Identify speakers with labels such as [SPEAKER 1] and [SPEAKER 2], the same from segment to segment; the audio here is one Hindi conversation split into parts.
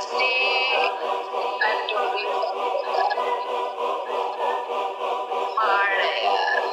[SPEAKER 1] Stay and don't be hard है यार।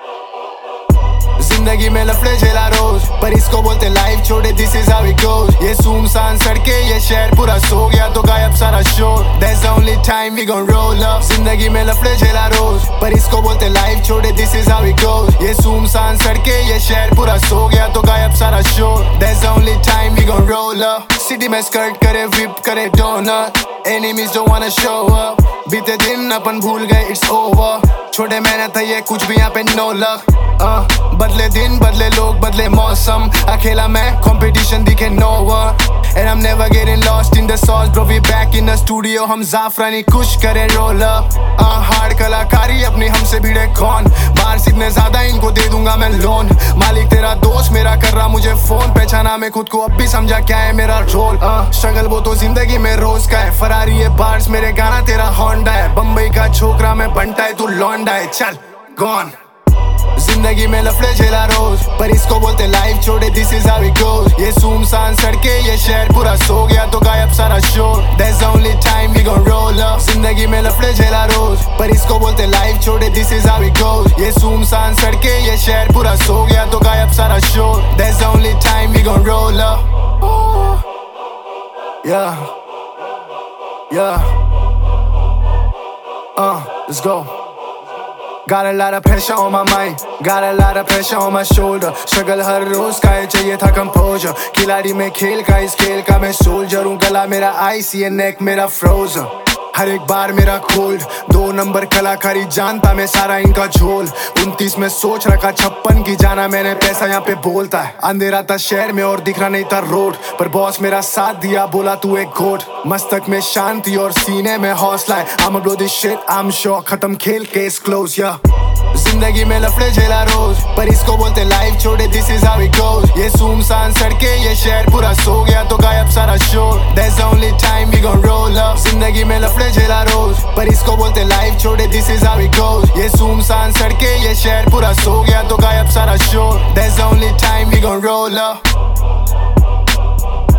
[SPEAKER 2] जिंदगी में लफड़े झेला रोज, पर इसको बोलते लाइफ छोड़े, this is how it goes. ये सुनसान सड़के, ये शहर पूरा सो गया तो गायब सारा शोर। That's the only time we gon' roll up। जिंदगी में लफड़े झेला रोज, पर इसको बोलते लाइफ छोड़े, this is how it goes. ये सुनसान सड़के, ये शहर पूरा सो गया तो गायब सारा शोर। That's the only time we gon' roll up। City में स्कर्ट करे, whip करे doughnut, enemies don't wanna show up। बीते दिन अपन भूल गए, it's over। छोटे मेहनत है ये, कुछ भी यहाँ पे no luck। बदले दिन, बदले लोग, बदले मौसम, अकेला मैं, competition दिखे no one। And I'm never getting lost in the sauce, bro, we back in the studio। हम जाफरानी कुछ करे roll up। हार्ड कलाकारी अपनी हमसे भिड़े कौन, बाहर सीखने ज्यादा इनको दे दूंगा मैं लोन। मालिक तेरा दोस्त मेरा कर रहा मुझे फोन, पहचाना मैं खुद को अब भी समझा क्या है मेरा रोल। स्ट्रगल वो तो जिंदगी में रोज का है, फरारी है बार्स मेरे गाना तेरा होंडा है। बम्बई का छोकरा मैं बनता है, तू लौंडा है, चल गॉन। जिंदगी में लफड़े झेला रोज, पर इसको बोलते लाइफ छोड़े, this is how it goes. ये सुनसान सड़के, ये शहर पूरा सो गया तो गायब सारा शोर। That's the only time we gon' roll up। जिंदगी में लफड़े झेला रोज, पर इसको बोलते लाइफ छोड़े, this is how it goes. ये सुनसान सड़के, ये शहर पूरा सो गया तो गायब सारा शोर। That's the only time we gon' roll up। Yeah, yeah, let's go। Got a lot of pressure on my mind, got a lot of pressure on my shoulder। Struggle हर रोज का है, चाहिए था composure। खिलाड़ी में खेल का, इस खेल का मैं सोल्जर हूँ। गला मेरा आइस, ये नेक मेरा फ्रोजन, हर एक बार मेरा कोल्ड। 2 नंबर कलाकारी जानता मैं सारा इनका झोल। 29 में सोच रखा 56 की जाना मैंने, पैसा यहाँ पे बोलता है। अंधेरा था शहर में और दिख रहा नहीं था रोड, पर बॉस मेरा साथ दिया, बोला तू एक गोट। मस्तक में शांति और सीने में हौसला है। I'm a blow this shit, I'm sure। खत्म खेल, केस क्लोज, या जिंदगी में लफड़े झेला रोज, पर इसको बोलते लाइफ छोड़े, this is how it goes. ये सुनसान सड़के, ये शहर पूरा सो गया तो गायब सारा शोर। That's the only time we gon' roll up। जिंदगी में लफड़े झेला रोज, पर इसको बोलते लाइफ छोड़े, this is how it goes. ये सुनसान सड़के, ये शहर पूरा सो गया तो गायब सारा शोर। That's the only time we gon' roll up।